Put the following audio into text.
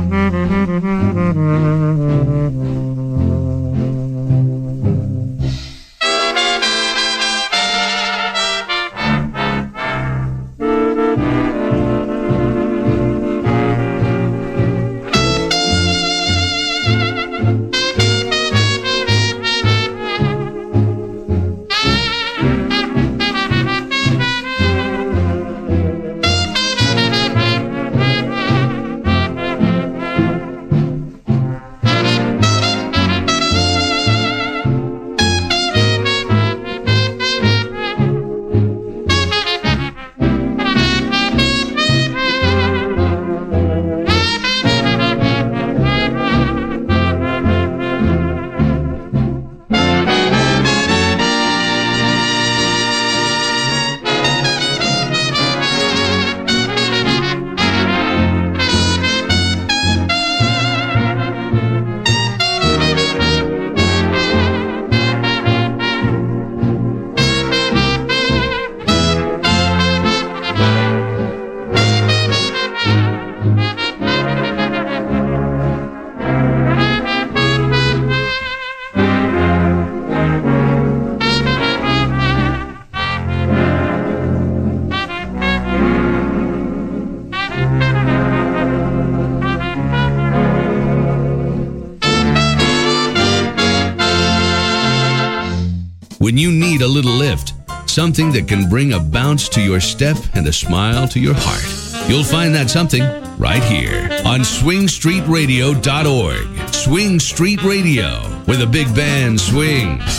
When you need a little lift, something that can bring a bounce to your step and a smile to your heart, you'll find that something right here on swingstreetradio.org. Swing Street Radio, where the big band swings.